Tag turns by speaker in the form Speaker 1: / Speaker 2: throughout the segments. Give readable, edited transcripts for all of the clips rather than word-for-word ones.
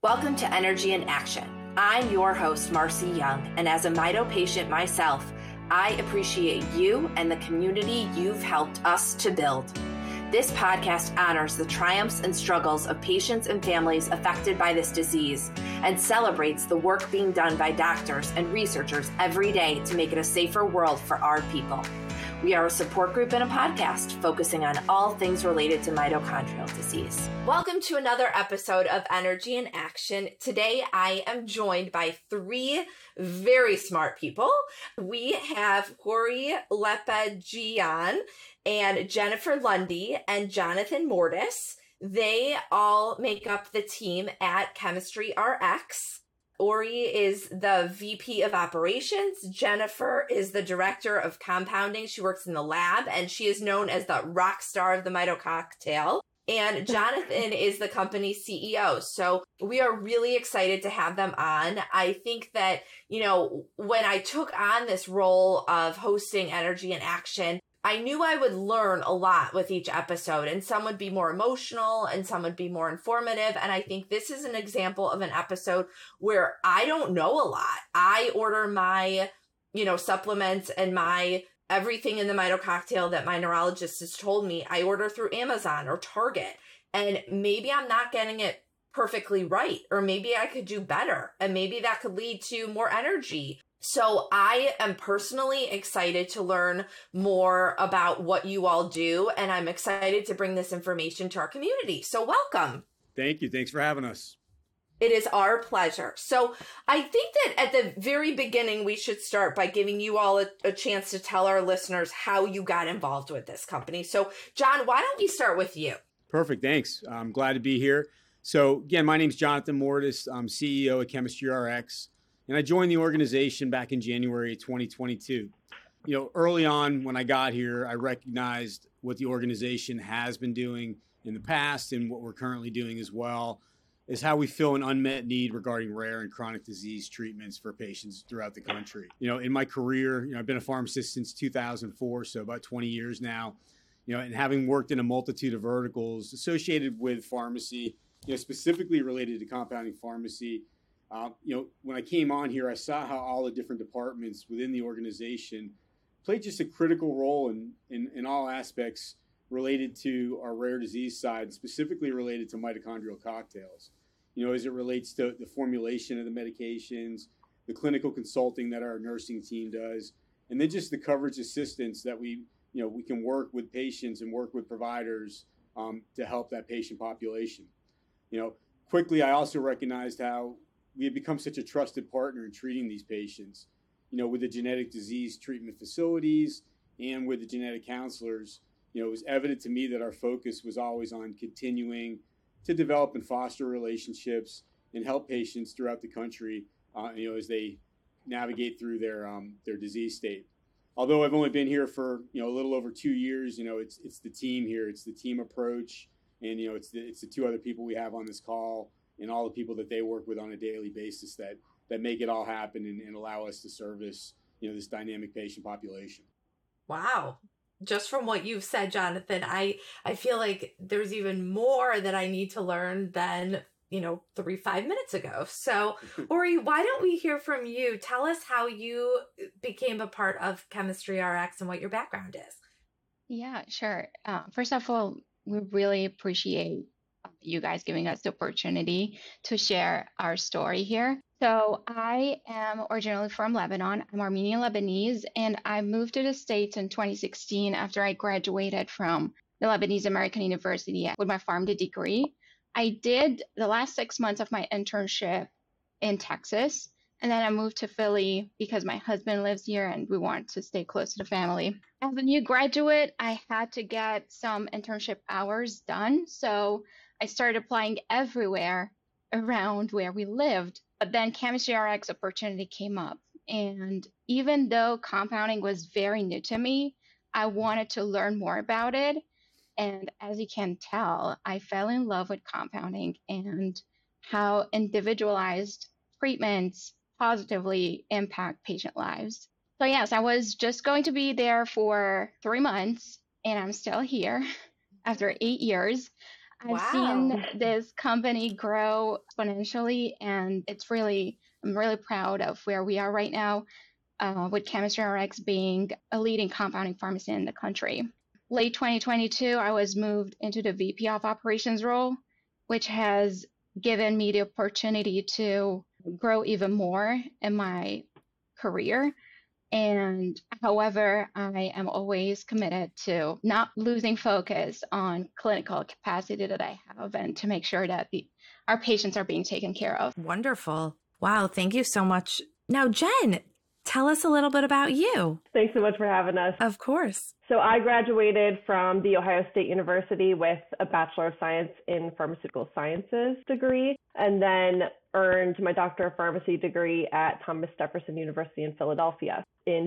Speaker 1: Welcome to Energy in Action. I'm your host, Marcy Young, and as a Mito patient myself, I appreciate you and the community you've helped us to build. This podcast honors the triumphs and struggles of patients and families affected by this disease and celebrates the work being done by doctors and researchers every day to make it a safer world for our people. We are a support group and a podcast focusing on all things related to mitochondrial disease. Welcome to another episode of Energy in Action. Today, I am joined by three very smart people. We have Hori Lepajian and Jennifer Lundy and Jonathan Mortis. They all make up the team at Chemistry RX. Ori is the VP of Operations. Jennifer is the Director of Compounding. She works in the lab, and she is known as the rock star of the Mito cocktail. And Jonathan is the company's CEO. So we are really excited to have them on. I think that, when I took on this role of hosting Energy in Action, I knew I would learn a lot with each episode, and some would be more emotional and some would be more informative. And I think this is an example of an episode where I don't know a lot. I order my, supplements and my everything in the Mito cocktail that my neurologist has told me. I order through Amazon or Target, and maybe I'm not getting it perfectly right, or maybe I could do better, and maybe that could lead to more energy. So I am personally excited to learn more about what you all do, and I'm excited to bring this information to our community. So welcome.
Speaker 2: Thank you. Thanks for having us.
Speaker 1: It is our pleasure. So I think that at the very beginning, we should start by giving you all a chance to tell our listeners how you got involved with this company. So John, why don't we start with you?
Speaker 2: Perfect. Thanks. I'm glad to be here. So again, my name is Jonathan Mortis. I'm CEO at Chemistry RX. And I joined the organization back in January 2022. Early on when I got here, I recognized what the organization has been doing in the past and what we're currently doing as well, is how we fill an unmet need regarding rare and chronic disease treatments for patients throughout the country. In my career, I've been a pharmacist since 2004, so about 20 years now, and having worked in a multitude of verticals associated with pharmacy, specifically related to compounding pharmacy. When I came on here, I saw how all the different departments within the organization played just a critical role in all aspects related to our rare disease side, specifically related to mitochondrial cocktails. As it relates to the formulation of the medications, the clinical consulting that our nursing team does, and then just the coverage assistance that we can work with patients and work with providers to help that patient population. Quickly, I also recognized how we have become such a trusted partner in treating these patients, with the genetic disease treatment facilities and with the genetic counselors. It was evident to me that our focus was always on continuing to develop and foster relationships and help patients throughout the country, as they navigate through their disease state. Although I've only been here for, a little over 2 years, it's the team here, it's the team approach, and, it's the two other people we have on this call, and all the people that they work with on a daily basis that make it all happen and allow us to service, this dynamic patient population.
Speaker 1: Wow. Just from what you've said, Jonathan, I feel like there's even more that I need to learn than, 5 minutes ago. So, Ori, why don't we hear from you? Tell us how you became a part of Chemistry RX and what your background is.
Speaker 3: Yeah, sure. First of all, we really appreciate you guys giving us the opportunity to share our story here. So I am originally from Lebanon. I'm Armenian Lebanese, and I moved to the States in 2016 after I graduated from the Lebanese American University with my PharmD degree. I did the last 6 months of my internship in Texas, and then I moved to Philly because my husband lives here and we wanted to stay close to the family. As a new graduate, I had to get some internship hours done, so I started applying everywhere around where we lived. But then Chemistry RX opportunity came up. And even though compounding was very new to me, I wanted to learn more about it. And as you can tell, I fell in love with compounding and how individualized treatments positively impact patient lives. So yes, I was just going to be there for 3 months, and I'm still here after 8 years. I've
Speaker 1: Wow.
Speaker 3: seen this company grow exponentially, and I'm really proud of where we are right now, with Chemistry RX being a leading compounding pharmacy in the country. Late 2022, I was moved into the VP of Operations role, which has given me the opportunity to grow even more in my career. And however, I am always committed to not losing focus on clinical capacity that I have and to make sure that our patients are being taken care of.
Speaker 4: Wonderful. Wow. Thank you so much. Now, Jen, tell us a little bit about you.
Speaker 5: Thanks so much for having us.
Speaker 4: Of course.
Speaker 5: So I graduated from The Ohio State University with a Bachelor of Science in Pharmaceutical Sciences degree, and then earned my Doctor of Pharmacy degree at Thomas Jefferson University in Philadelphia. In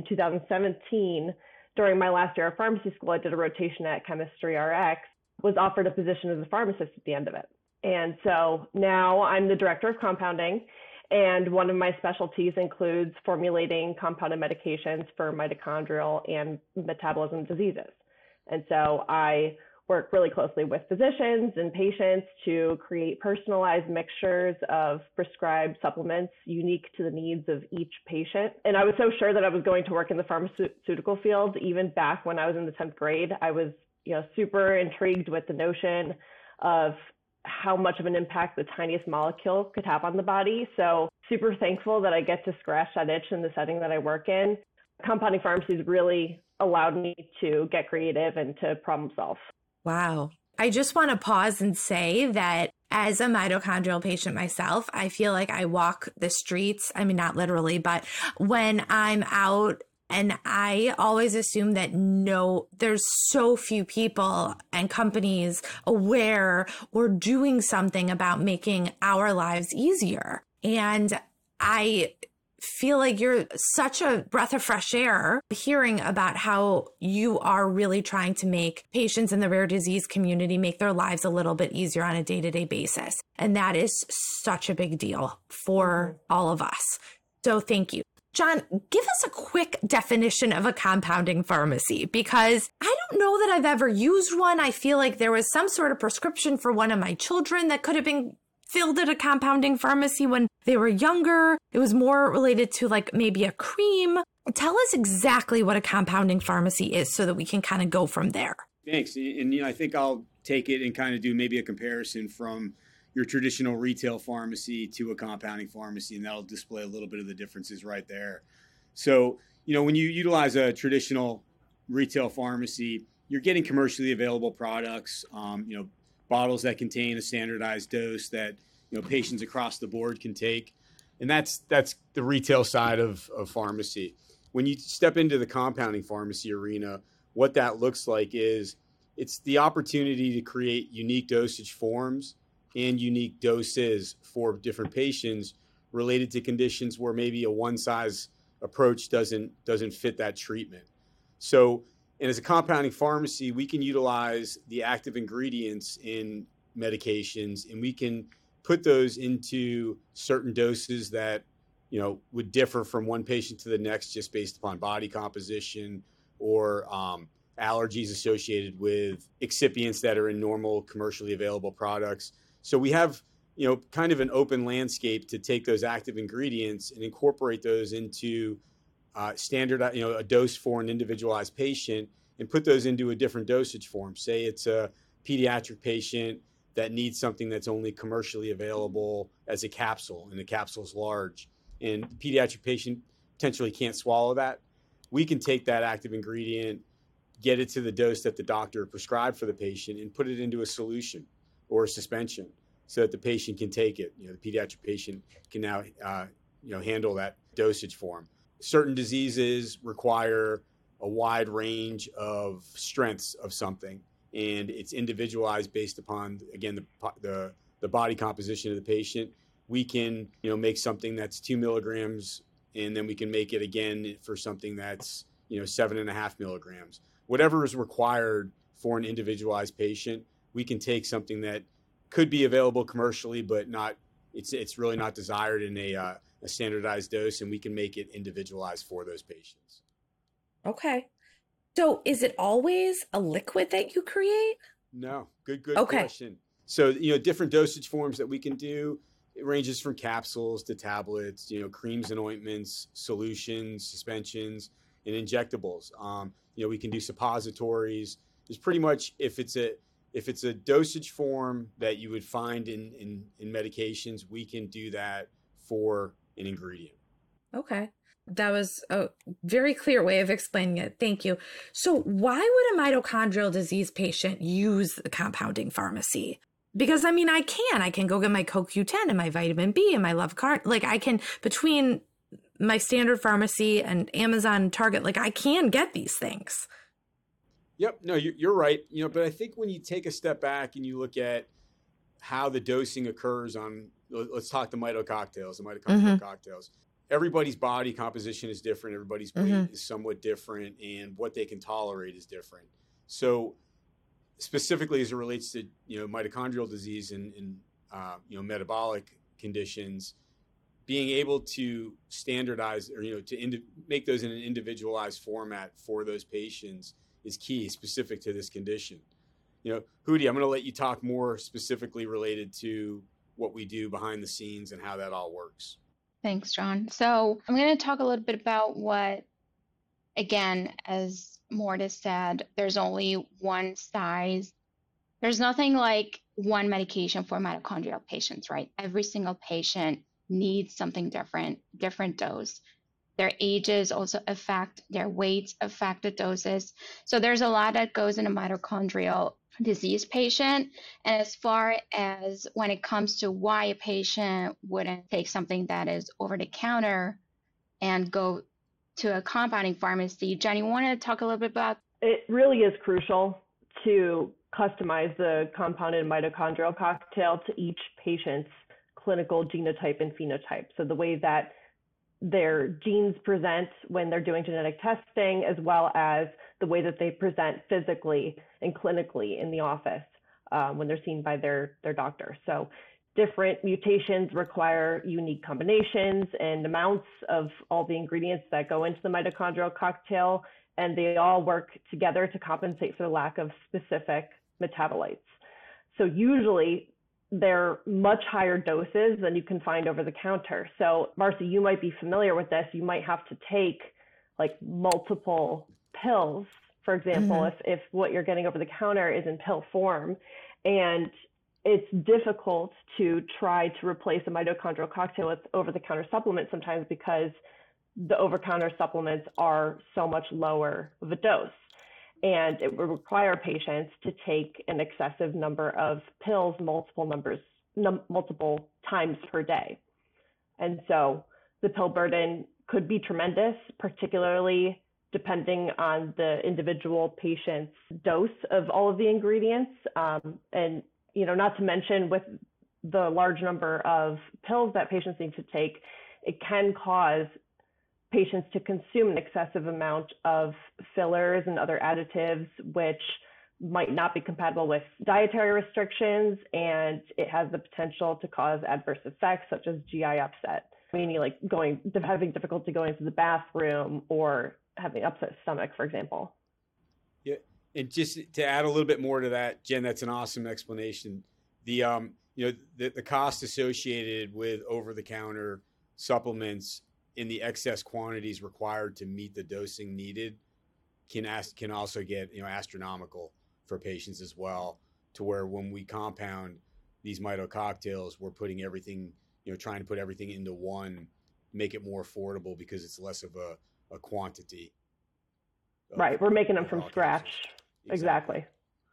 Speaker 5: 2017, during my last year of pharmacy school, I did a rotation at Chemistry RX, was offered a position as a pharmacist at the end of it. And so now I'm the director of compounding, and one of my specialties includes formulating compounded medications for mitochondrial and metabolism diseases. And so I work really closely with physicians and patients to create personalized mixtures of prescribed supplements unique to the needs of each patient. And I was so sure that I was going to work in the pharmaceutical field. Even back when I was in the 10th grade, I was, super intrigued with the notion of how much of an impact the tiniest molecule could have on the body. So super thankful that I get to scratch that itch in the setting that I work in. Compounding pharmacies really allowed me to get creative and to problem solve.
Speaker 4: Wow. I just want to pause and say that as a mitochondrial patient myself, I feel like I walk the streets. I mean, not literally, but when I'm out, and I always assume that there's so few people and companies aware or doing something about making our lives easier. And I feel like you're such a breath of fresh air hearing about how you are really trying to make patients in the rare disease community make their lives a little bit easier on a day-to-day basis. And that is such a big deal for all of us. So thank you. John, give us a quick definition of a compounding pharmacy, because I don't know that I've ever used one. I feel like there was some sort of prescription for one of my children that could have been filled at a compounding pharmacy when they were younger. It was more related to like maybe a cream. Tell us exactly what a compounding pharmacy is so that we can kind of go from there.
Speaker 2: Thanks. And I think I'll take it and kind of do maybe a comparison from your traditional retail pharmacy to a compounding pharmacy, and that'll display a little bit of the differences right there. So, when you utilize a traditional retail pharmacy, you're getting commercially available products, bottles that contain a standardized dose that, patients across the board can take. And that's the retail side of pharmacy. When you step into the compounding pharmacy arena, what that looks like is it's the opportunity to create unique dosage forms and unique doses for different patients related to conditions where maybe a one-size approach doesn't fit that treatment. So, and as a compounding pharmacy, we can utilize the active ingredients in medications, and we can put those into certain doses that, would differ from one patient to the next just based upon body composition or allergies associated with excipients that are in normal commercially available products. So we have, kind of an open landscape to take those active ingredients and incorporate those into standard, a dose for an individualized patient and put those into a different dosage form. Say it's a pediatric patient that needs something that's only commercially available as a capsule, and the capsule is large, and the pediatric patient potentially can't swallow that. We can take that active ingredient, get it to the dose that the doctor prescribed for the patient, and put it into a solution or a suspension so that the patient can take it. The pediatric patient can now, handle that dosage form. Certain diseases require a wide range of strengths of something, and it's individualized based upon, again, the body composition of the patient. We can, make something that's 2 milligrams, and then we can make it again for something that's, 7.5 milligrams. Whatever is required for an individualized patient, we can take something that could be available commercially, but not, it's really not desired in a standardized dose, and we can make it individualized for those patients.
Speaker 4: Okay. So is it always a liquid that you create?
Speaker 2: No, good
Speaker 4: Okay.
Speaker 2: question. So, different dosage forms that we can do. It ranges from capsules to tablets, creams and ointments, solutions, suspensions, and injectables. We can do suppositories. There's pretty much, if it's a dosage form that you would find in medications, we can do that for an ingredient.
Speaker 4: Okay. That was a very clear way of explaining it. Thank you. So why would a mitochondrial disease patient use the compounding pharmacy? Because I can go get my CoQ10 and my vitamin B and my Lovecard. Like I can, between my standard pharmacy and Amazon and Target, like I can get these things.
Speaker 2: Yep. No, you're right. But I think when you take a step back and you look at how the dosing occurs on, let's talk the mitochondrial cocktails. Everybody's body composition is different. Everybody's weight is somewhat different, and what they can tolerate is different. So specifically as it relates to, mitochondrial disease and metabolic conditions, being able to standardize or, make those in an individualized format for those patients is key, specific to this condition. Hootie, I'm going to let you talk more specifically related to what we do behind the scenes and how that all works.
Speaker 3: Thanks, John. So I'm going to talk a little bit about what, again, as Mortis said, there's only one size. There's nothing like one medication for mitochondrial patients, right? Every single patient needs something different dose. Their ages also affect, their weights affect the doses. So there's a lot that goes in a mitochondrial disease patient. And as far as when it comes to why a patient wouldn't take something that is over the counter and go to a compounding pharmacy, Jenny, you want to talk a little bit about?
Speaker 5: It really is crucial to customize the compounded mitochondrial cocktail to each patient's clinical genotype and phenotype. So the way that their genes present when they're doing genetic testing, as well as the way that they present physically and clinically in the office when they're seen by their doctor. So different mutations require unique combinations and amounts of all the ingredients that go into the mitochondrial cocktail, and they all work together to compensate for the lack of specific metabolites. So usually they're much higher doses than you can find over the counter. So Marcy, you might be familiar with this. You might have to take like multiple pills, for example, if what you're getting over the counter is in pill form. And it's difficult to try to replace a mitochondrial cocktail with over-the-counter supplements sometimes because the over-counter supplements are so much lower of a dose. And it would require patients to take an excessive number of pills, multiple times per day. And so the pill burden could be tremendous, particularly depending on the individual patient's dose of all of the ingredients. And, not to mention with the large number of pills that patients need to take, it can cause patients to consume an excessive amount of fillers and other additives, which might not be compatible with dietary restrictions, and it has the potential to cause adverse effects such as GI upset, meaning like having difficulty going to the bathroom or having upset stomach, for example.
Speaker 2: Yeah, and just to add a little bit more to that, Jen, that's an awesome explanation. The the cost associated with over-the-counter supplements in the excess quantities required to meet the dosing needed can also get astronomical for patients as well, to where when we compound these mito cocktails, we're putting everything, trying to put everything into one, make it more affordable because it's less of a quantity.
Speaker 5: Right, we're making them from scratch. Exactly.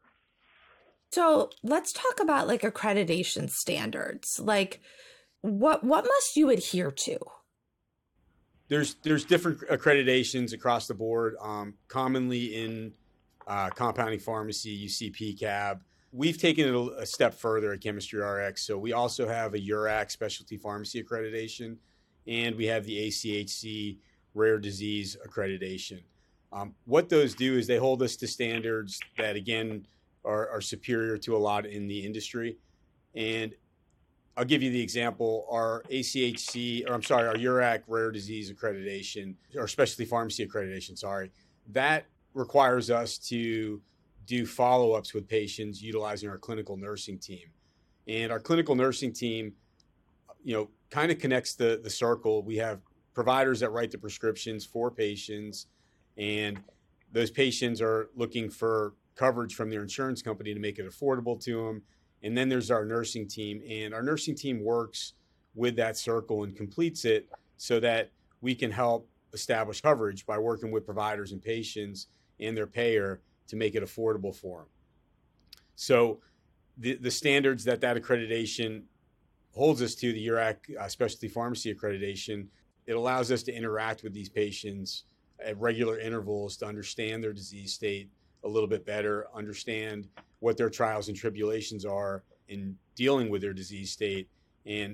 Speaker 4: So let's talk about like accreditation standards. Like what must you adhere to?
Speaker 2: There's different accreditations across the board. Commonly in compounding pharmacy, you see PCAB. We've taken it a step further at Chemistry RX. So we also have a URAC specialty pharmacy accreditation, and we have the ACHC rare disease accreditation. What those do is they hold us to standards that, again, are superior to a lot in the industry. And I'll give you the example. Our URAC rare disease accreditation, or specialty pharmacy accreditation, that requires us to do follow-ups with patients utilizing our clinical nursing team. And our clinical nursing team, kind of connects the circle. We have providers that write the prescriptions for patients, and those patients are looking for coverage from their insurance company to make it affordable to them. And then there's our nursing team, and our nursing team works with that circle and completes it so that we can help establish coverage by working with providers and patients and their payer to make it affordable for them. So the standards that accreditation holds us to, the URAC Specialty Pharmacy Accreditation, it allows us to interact with these patients at regular intervals to understand their disease state a little bit better, understand what their trials and tribulations are in dealing with their disease state, and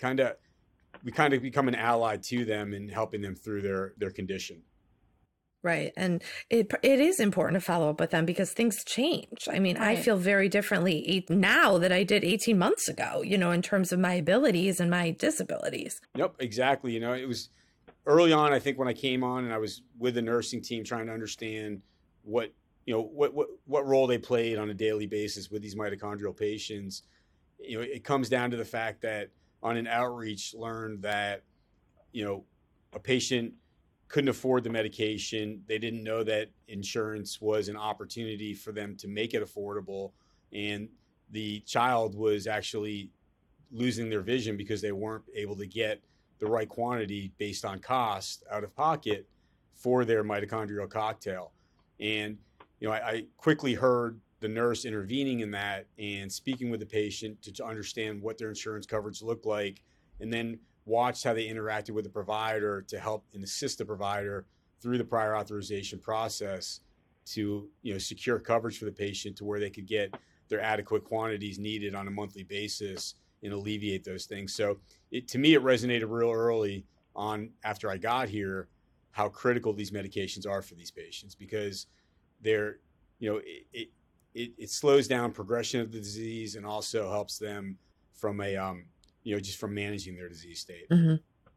Speaker 2: we become an ally to them in helping them through their condition.
Speaker 4: Right. And it is important to follow up with them because things change. I mean, right. I feel very differently now that I did 18 months ago, in terms of my abilities and my disabilities.
Speaker 2: Yep, exactly. It was early on, I think, when I came on and I was with the nursing team trying to understand what role they played on a daily basis with these mitochondrial patients. It comes down to the fact that on an outreach learned that, a patient couldn't afford the medication. They didn't know that insurance was an opportunity for them to make it affordable. And the child was actually losing their vision because they weren't able to get the right quantity based on cost out of pocket for their mitochondrial cocktail. And, I quickly heard the nurse intervening in that and speaking with the patient to understand what their insurance coverage looked like, and then watched how they interacted with the provider to help and assist the provider through the prior authorization process to secure coverage for the patient to where they could get their adequate quantities needed on a monthly basis and alleviate those things. So to me, it resonated real early on after I got here how critical these medications are for these patients, because they're it slows down progression of the disease and also helps them from a just from managing their disease state.
Speaker 3: Mm-hmm.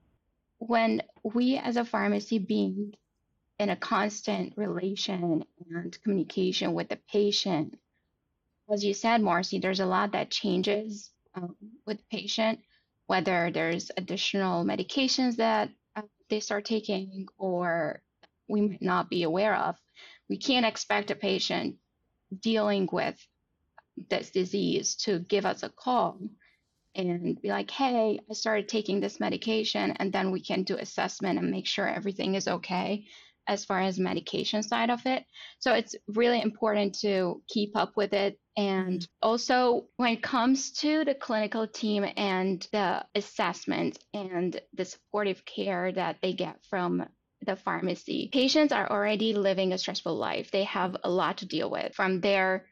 Speaker 3: When we as a pharmacy being in a constant relation and communication with the patient, as you said, Marcy, there's a lot that changes with the patient, whether there's additional medications that they start taking or we might not be aware of. We can't expect a patient dealing with this disease to give us a call and be like, hey, I started taking this medication, and then we can do assessment and make sure everything is okay as far as medication side of it. So it's really important to keep up with it. And also when it comes to the clinical team and the assessment and the supportive care that they get from the pharmacy, patients are already living a stressful life. They have a lot to deal with, from their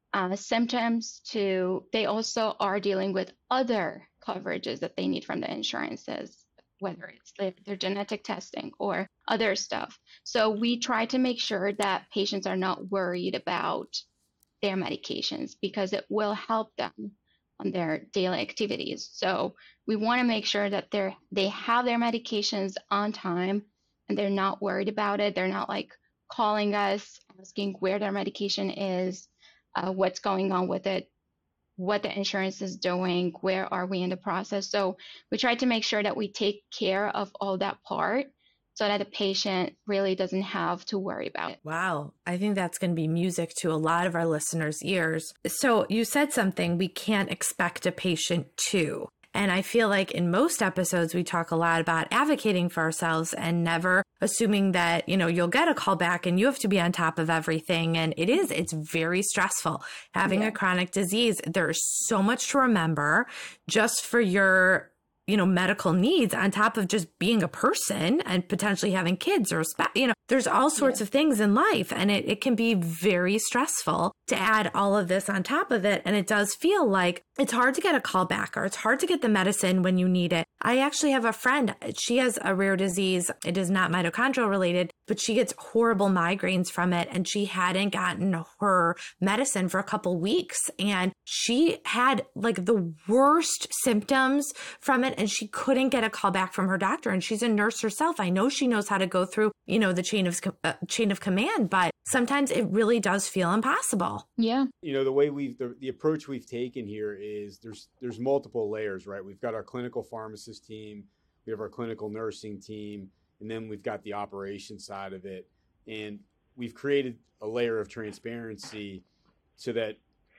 Speaker 3: symptoms to they also are dealing with other coverages that they need from the insurances, whether it's their genetic testing or other stuff. So we try to make sure that patients are not worried about their medications because it will help them on their daily activities. So we want to make sure that they have their medications on time and they're not worried about it. They're not like calling us, asking where their medication is, what's going on with it, what the insurance is doing, where are we in the process. So we try to make sure that we take care of all that part so that the patient really doesn't have to worry about it.
Speaker 4: Wow. I think that's going to be music to a lot of our listeners' ears. So you said something, we can't expect a patient to. And I feel like in most episodes, we talk a lot about advocating for ourselves and never assuming that, you'll get a call back and you have to be on top of everything. And it's very stressful having a chronic disease. There's so much to remember just for your medical needs on top of just being a person and potentially having kids or, there's all sorts of things in life, and it can be very stressful to add all of this on top of it. And it does feel like it's hard to get a call back or it's hard to get the medicine when you need it. I actually have a friend. She has a rare disease. It is not mitochondrial related, but she gets horrible migraines from it. And she hadn't gotten her medicine for a couple weeks. And she had like the worst symptoms from it. And she couldn't get a call back from her doctor. And she's a nurse herself. I know she knows how to go through, the chain of command, but sometimes it really does feel impossible.
Speaker 3: Yeah.
Speaker 2: The way the approach we've taken here is there's multiple layers, right? We've got our clinical pharmacist team, we have our clinical nursing team, and then we've got the operation side of it. And we've created a layer of transparency so that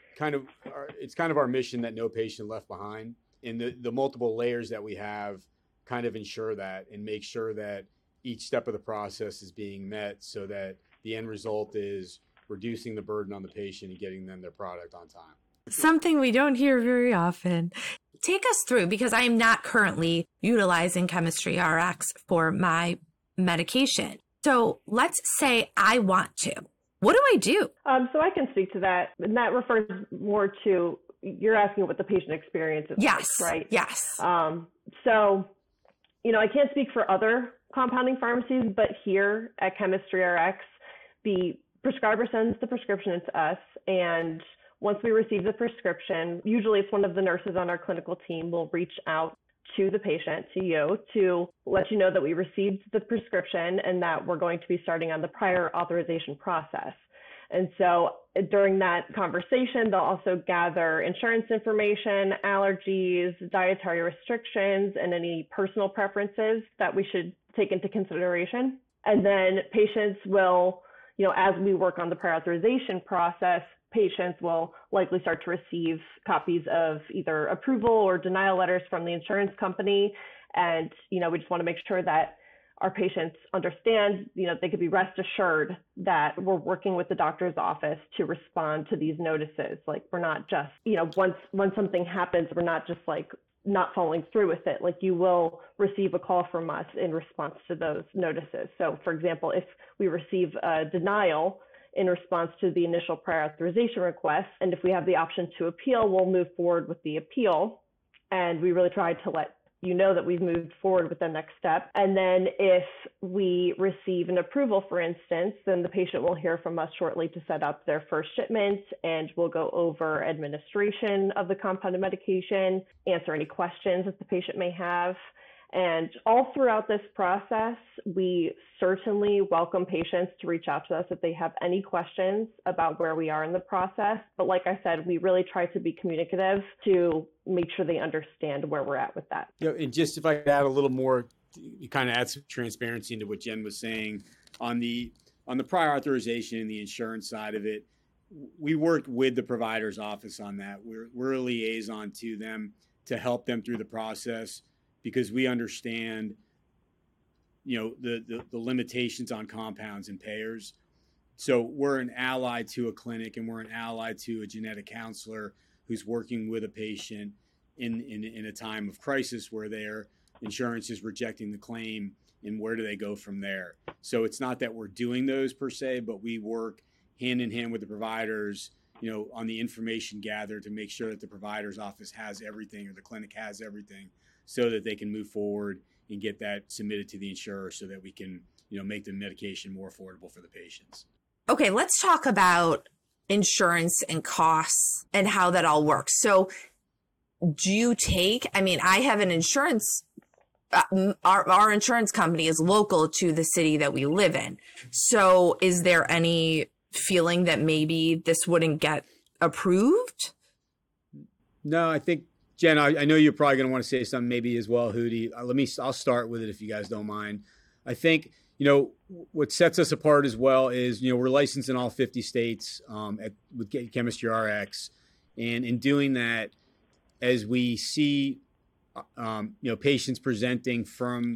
Speaker 2: it's kind of our mission that no patient left behind. And the multiple layers that we have kind of ensure that and make sure that each step of the process is being met so that the end result is reducing the burden on the patient and getting them their product on time.
Speaker 4: Something we don't hear very often. Take us through, because I am not currently utilizing Chemistry RX for my medication. So let's say I want to. What do I do?
Speaker 5: So I can speak to that. And that refers more to, you're asking what the patient experience is
Speaker 4: Yes.
Speaker 5: like, right?
Speaker 4: Yes.
Speaker 5: So, I can't speak for other compounding pharmacies, but here at Chemistry RX, the prescriber sends the prescription to us. And once we receive the prescription, usually it's one of the nurses on our clinical team will reach out to the patient, to you, to let you know that we received the prescription and that we're going to be starting on the prior authorization process. And so during that conversation, they'll also gather insurance information, allergies, dietary restrictions, and any personal preferences that we should take into consideration. And then patients will, as we work on the prior authorization process, patients will likely start to receive copies of either approval or denial letters from the insurance company. And, we just want to make sure that our patients understand, they could be rest assured that we're working with the doctor's office to respond to these notices. Like, we're not just, once something happens, we're not just like not following through with it. Like, you will receive a call from us in response to those notices. So for example, if we receive a denial in response to the initial prior authorization request, and if we have the option to appeal, we'll move forward with the appeal. And we really try to let you know that we've moved forward with the next step. And then if we receive an approval, for instance, then the patient will hear from us shortly to set up their first shipment, and we'll go over administration of the compounded medication, answer any questions that the patient may have. And all throughout this process, we certainly welcome patients to reach out to us if they have any questions about where we are in the process. But like I said, we really try to be communicative to make sure they understand where we're at with that.
Speaker 2: And just if I could add a little more, you kind of add some transparency into what Jen was saying on the prior authorization and the insurance side of it. We worked with the provider's office on that. We're a liaison to them to help them through the process, because we understand, the limitations on compounds and payers. So we're an ally to a clinic, and we're an ally to a genetic counselor who's working with a patient in a time of crisis where their insurance is rejecting the claim, and where do they go from there? So it's not that we're doing those per se, but we work hand in hand with the providers, on the information gathered to make sure that the provider's office has everything, or the clinic has everything, so that they can move forward and get that submitted to the insurer so that we can, make the medication more affordable for the patients.
Speaker 4: Okay, let's talk about insurance and costs and how that all works. So do you I have an insurance, our insurance company is local to the city that we live in. So is there any feeling that maybe this wouldn't get approved?
Speaker 2: No, I think, Jen, I know you're probably going to want to say something maybe as well, Hootie. I'll start with it if you guys don't mind. I think, what sets us apart as well is, we're licensed in all 50 states with Chemistry RX. And in doing that, as we see, patients presenting from,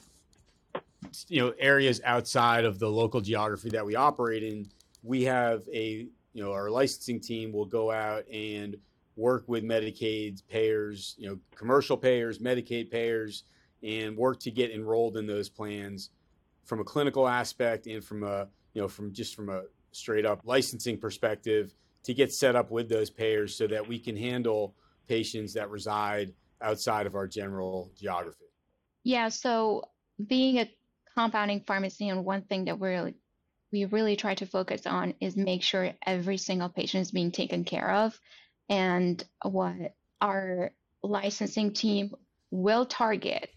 Speaker 2: areas outside of the local geography that we operate in, we have our licensing team will go out and work with Medicaid payers, commercial payers, Medicaid payers, and work to get enrolled in those plans from a clinical aspect and from a straight up licensing perspective, to get set up with those payers so that we can handle patients that reside outside of our general geography.
Speaker 3: Yeah, so being a compounding pharmacy, and one thing that we really try to focus on is make sure every single patient is being taken care of. And what our licensing team will target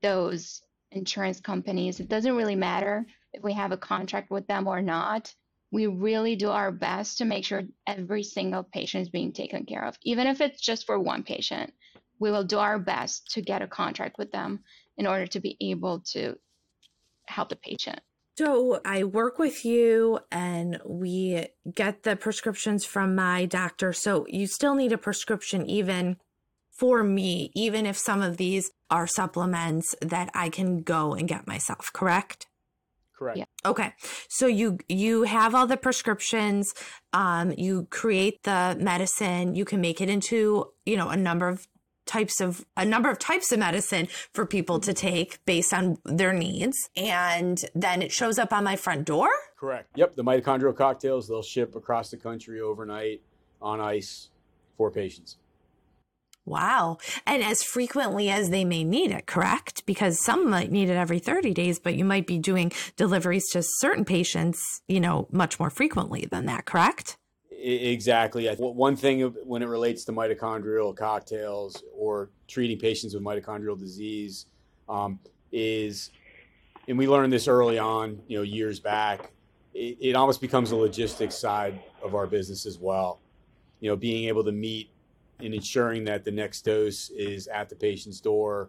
Speaker 3: those insurance companies. It doesn't really matter if we have a contract with them or not. we really do our best to make sure every single patient is being taken care of. Even if it's just for one patient, we will do our best to get a contract with them in order to be able to help the patient.
Speaker 4: So I work with you and we get the prescriptions from my doctor. So you still need a prescription even for me, even if some of these are supplements that I can go and get myself, correct?
Speaker 2: Correct.
Speaker 3: Yeah.
Speaker 4: Okay. So you have all the prescriptions, you create the medicine, you can make it into, a number of types of medicine for people to take based on their needs. And then it shows up on my front door.
Speaker 2: Correct. Yep. The mitochondrial cocktails, they'll ship across the country overnight on ice for patients.
Speaker 4: Wow. And as frequently as they may need it, correct? Because some might need it every 30 days, but you might be doing deliveries to certain patients, much more frequently than that, correct?
Speaker 2: Exactly. One thing when it relates to mitochondrial cocktails or treating patients with mitochondrial disease is, and we learned this early on, years back, it almost becomes a logistics side of our business as well. Being able to meet and ensuring that the next dose is at the patient's door,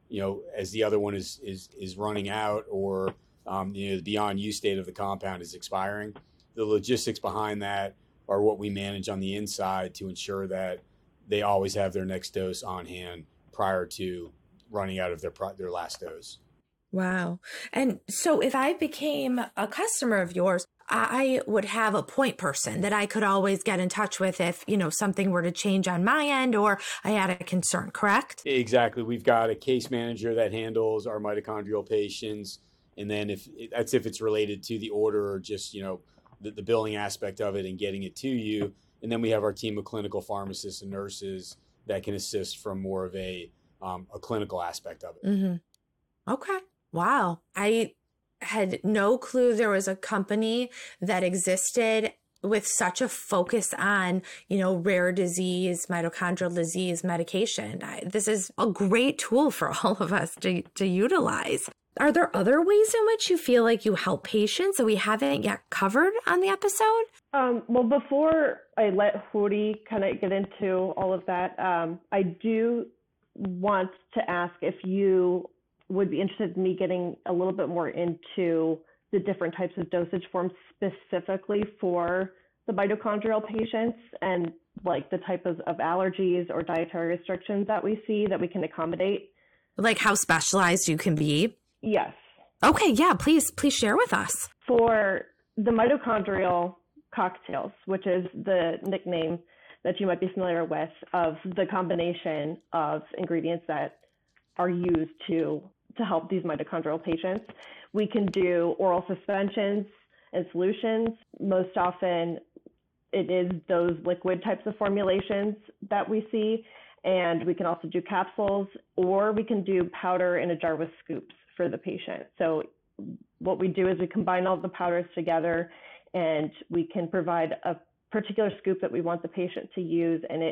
Speaker 2: as the other one is running out or, the beyond use date of the compound is expiring. The logistics behind that are what we manage on the inside to ensure that they always have their next dose on hand prior to running out of their last dose.
Speaker 4: Wow. And so if I became a customer of yours, I would have a point person that I could always get in touch with if, something were to change on my end or I had a concern, correct?
Speaker 2: Exactly. We've got a case manager that handles our mitochondrial patients. And then if it's related to the order or just, the billing aspect of it and getting it to you. And then we have our team of clinical pharmacists and nurses that can assist from more of a clinical aspect of it.
Speaker 4: Mm-hmm. Okay. Wow. I had no clue there was a company that existed with such a focus on, rare disease, mitochondrial disease medication. This is a great tool for all of us to utilize. Are there other ways in which you feel like you help patients that we haven't yet covered on the episode?
Speaker 5: Well, before I let Huri kind of get into all of that, I do want to ask if you would be interested in me getting a little bit more into the different types of dosage forms specifically for the mitochondrial patients and like the type of allergies or dietary restrictions that we see that we can accommodate.
Speaker 4: Like how specialized you can be?
Speaker 5: Yes.
Speaker 4: Okay, yeah, please share with us.
Speaker 5: For the mitochondrial cocktails, which is the nickname that you might be familiar with of the combination of ingredients that are used to help these mitochondrial patients, we can do oral suspensions and solutions. Most often it is those liquid types of formulations that we see, and we can also do capsules, or we can do powder in a jar with scoops for the patient. So what we do is we combine all the powders together and we can provide a particular scoop that we want the patient to use, and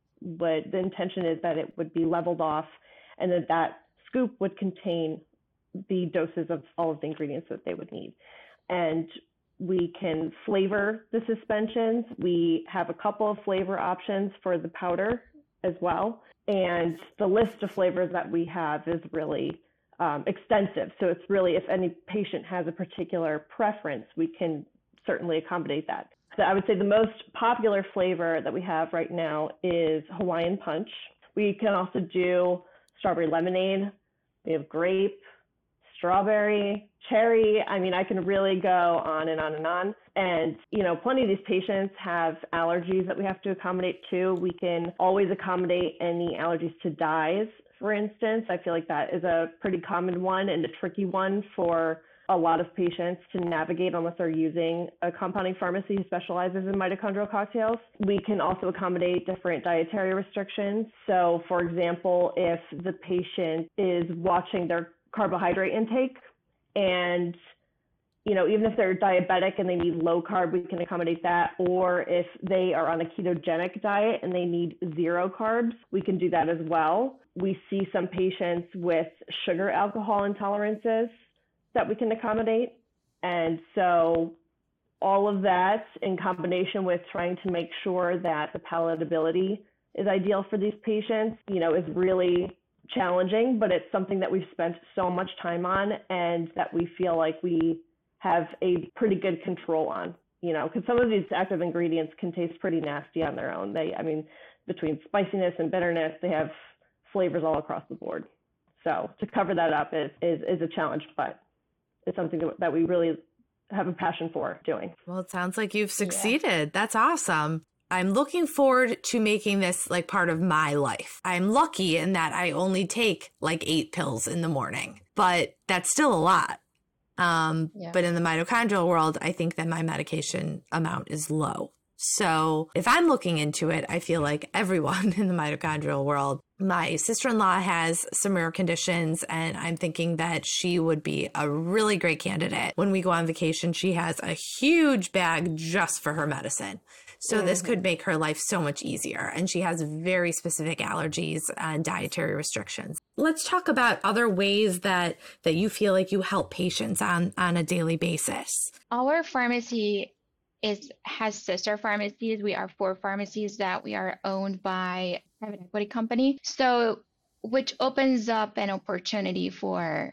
Speaker 5: the intention is that it would be leveled off and that scoop would contain the doses of all of the ingredients that they would need. And we can flavor the suspensions. We have a couple of flavor options for the powder as well. And the list of flavors that we have is really extensive. So it's really, if any patient has a particular preference, we can certainly accommodate that. So I would say the most popular flavor that we have right now is Hawaiian Punch. We can also do strawberry lemonade. We have grape, strawberry, cherry. I mean, I can really go on and on and on. And, plenty of these patients have allergies that we have to accommodate too. We can always accommodate any allergies to dyes, for instance. I feel like that is a pretty common one and a tricky one for a lot of patients to navigate unless they're using a compounding pharmacy who specializes in mitochondrial cocktails. We can also accommodate different dietary restrictions. So, for example, if the patient is watching their carbohydrate intake and, even if they're diabetic and they need low carb, we can accommodate that. Or if they are on a ketogenic diet and they need zero carbs, we can do that as well. We see some patients with sugar alcohol intolerances that we can accommodate. And so all of that in combination with trying to make sure that the palatability is ideal for these patients, is really challenging, but it's something that we've spent so much time on and that we feel like we have a pretty good control on, because some of these active ingredients can taste pretty nasty on their own. Between spiciness and bitterness, they have flavors all across the board. So to cover that up is a challenge, but it's something that we really have a passion for doing.
Speaker 4: Well, it sounds like you've succeeded. Yeah. That's awesome. I'm looking forward to making this like part of my life. I'm lucky in that I only take like 8 pills in the morning, but that's still a lot. But in the mitochondrial world, I think that my medication amount is low. So if I'm looking into it, I feel like everyone in the mitochondrial world, my sister-in-law has some rare conditions, and I'm thinking that she would be a really great candidate. When we go on vacation, she has a huge bag just for her medicine. So this could make her life so much easier. And she has very specific allergies and dietary restrictions. Let's talk about other ways that you feel like you help patients on a daily basis.
Speaker 3: Our pharmacy has sister pharmacies. We are 4 pharmacies that we are owned by a private equity company. So, which opens up an opportunity for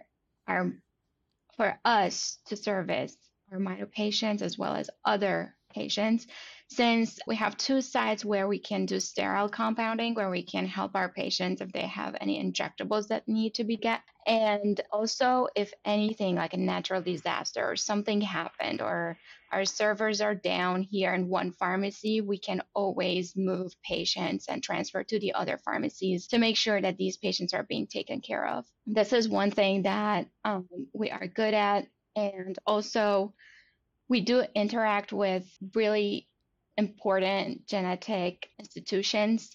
Speaker 3: us to service our mito patients as well as other patients, since we have 2 sites where we can do sterile compounding, where we can help our patients if they have any injectables that need to be get. And also, if anything like a natural disaster or something happened, or our servers are down here in one pharmacy, we can always move patients and transfer to the other pharmacies to make sure that these patients are being taken care of. This is one thing that we are good at. And also, we do interact with really important genetic institutions.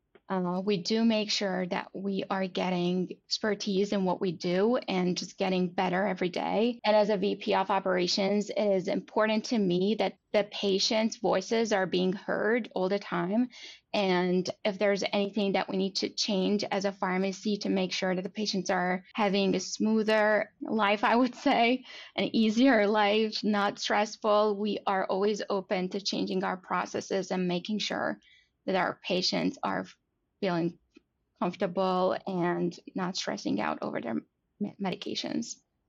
Speaker 3: We do make sure that we are getting expertise in what we do and just getting better every day. And as a VP of operations, it is important to me that the patients' voices are being heard all the time. And if there's anything that we need to change as a pharmacy to make sure that the patients are having a smoother life, I would say, an easier life, not stressful, we are always open to changing our processes and making sure that our patients are feeling comfortable and not stressing out over their medications.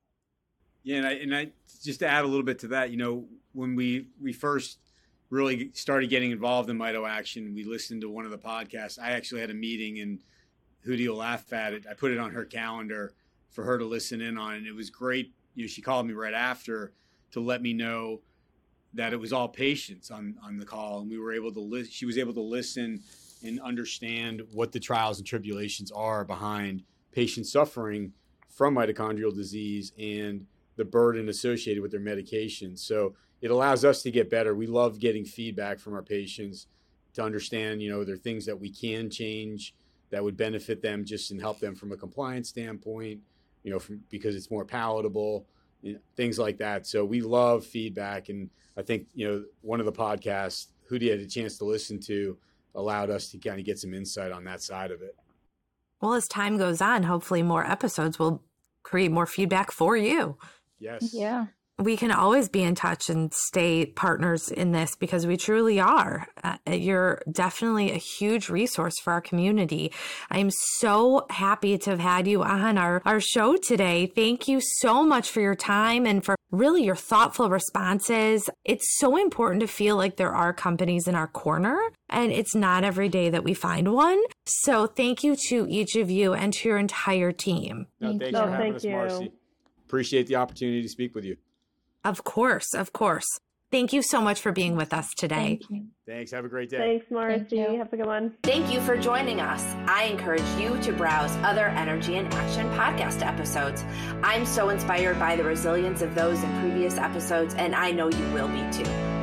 Speaker 2: Yeah, and I just to add a little bit to that, when we first really started getting involved in Mito Action, we listened to one of the podcasts. I actually had a meeting, and Hootie will laugh at it. I put it on her calendar for her to listen in on, and it was great. She called me right after to let me know that it was all patients on the call, and we were able to she was able to listen and understand what the trials and tribulations are behind patients suffering from mitochondrial disease and the burden associated with their medications. So it allows us to get better. We love getting feedback from our patients to understand, there are things that we can change that would benefit them just and help them from a compliance standpoint, because it's more palatable, things like that. So we love feedback. And I think, one of the podcasts Hootie had a chance to listen to allowed us to kind of get some insight on that side of it.
Speaker 4: Well, as time goes on, hopefully more episodes will create more feedback for you.
Speaker 2: Yes.
Speaker 3: Yeah.
Speaker 4: We can always be in touch and stay partners in this because we truly are. You're definitely a huge resource for our community. I'm so happy to have had you on our show today. Thank you so much for your time and for really your thoughtful responses. It's so important to feel like there are companies in our corner, and it's not every day that we find one. So thank you to each of you and to your entire team.
Speaker 2: Thanks for having us, Marcy. Appreciate the opportunity to speak with you.
Speaker 4: Of course. Thank you so much for being with us today.
Speaker 3: Thank you.
Speaker 2: Thanks. Have a great day.
Speaker 5: Thanks, Marcy.
Speaker 3: Thank you.
Speaker 5: Have a good one.
Speaker 1: Thank you for joining us. I encourage you to browse other Energy in Action podcast episodes. I'm so inspired by the resilience of those in previous episodes, and I know you will be too.